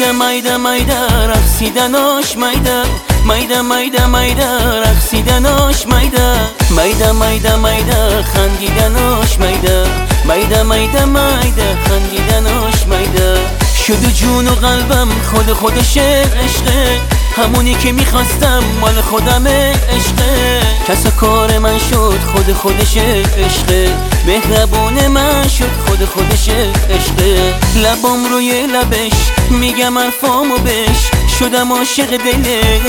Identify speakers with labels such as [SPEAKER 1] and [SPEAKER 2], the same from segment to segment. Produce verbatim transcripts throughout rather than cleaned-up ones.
[SPEAKER 1] مایده مایده مایده رقصیدناش مایده مایده مایده مایده رقصیدناش مایده مایده مایده مایده خندیدناش مایده مایده مایده مایده خندیدناش مایده شده جون و قلبم خود خودشه عشقه همونی که میخواستم مال خودمه عشقه کسا کار من شد خود خودشه عشقه مهربون من شد خود خودشه عشقه لبام روی لبش میگم حرفامو بش شدم عاشق دلش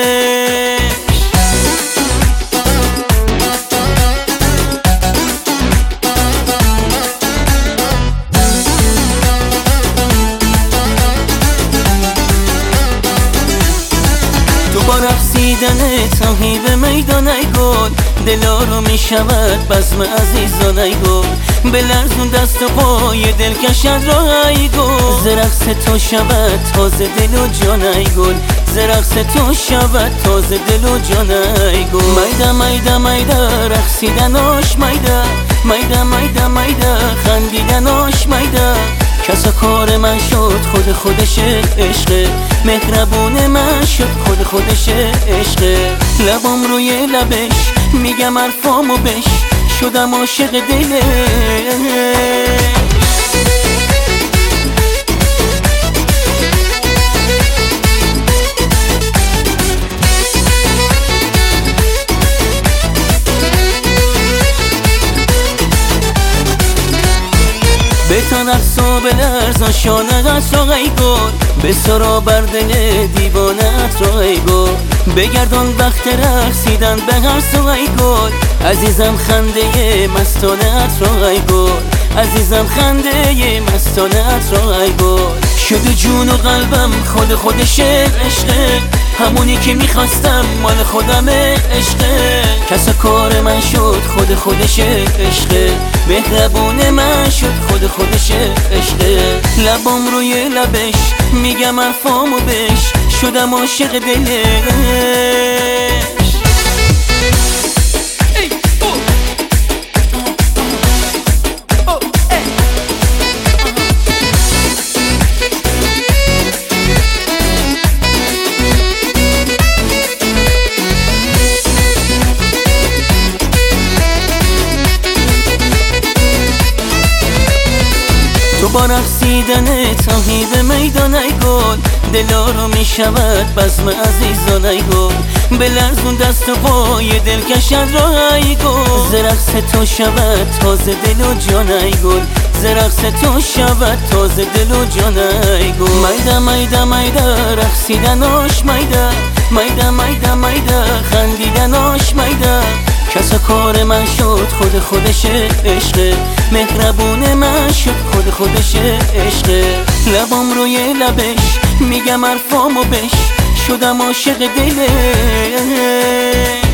[SPEAKER 1] با رقصیدن تاهی به میدان ای گل دلا رو میشود بزم عزیزان ای گل بلرزون دست و پای دلکشت را ای گل ز رقص تو شود تازه دل و جان ای گل ز رقص تو شود تازه دل و جان ای گل میده میده میده رقصیدناش میده میده میده میده خندیدناش میده کسا کار من شد خود خودشه عشقه مهربون من شد خود خودشه عشقه لبام روی لبش میگم حرفامو بش شدم عاشق دلش به تن افسا به لرزان شانه‌ات را ای گل به سرا بر دل دیوانه‌ات را ای گل بگردان وقت رقصیدن به هر سو ای گل عزیزم خنده مستانه‌ات را ای گل عزیزم خنده مستانه‌ات را ای گل شده جون و قلبم خود خودشه عشقه همونی که میخواستم مال خودمه عشقه کسا کار من شد خود خودشه عشقه مهربون من شد خود خودشه عشقه لبام روی لبش میگم حرفامو بش شدم عاشق دلش تو با رقصیدن تاهی به میدان ای گل دلا رو میشود بزم عزیزان ای گل بلرزون دست و پای دلکشت را ای گل ز رقص تو شود تازه دل و جان ای گل ز رقص تو شود تازه دل و جان ای گل میده میده میده رقصیدناش میده میده میده میده خندیدناش میده کسا کار من شد خود خودشه عشقه مهربون من شد خود خودشه عشقه لبام روی لبش میگم حرفامو بش شدم عاشق دلش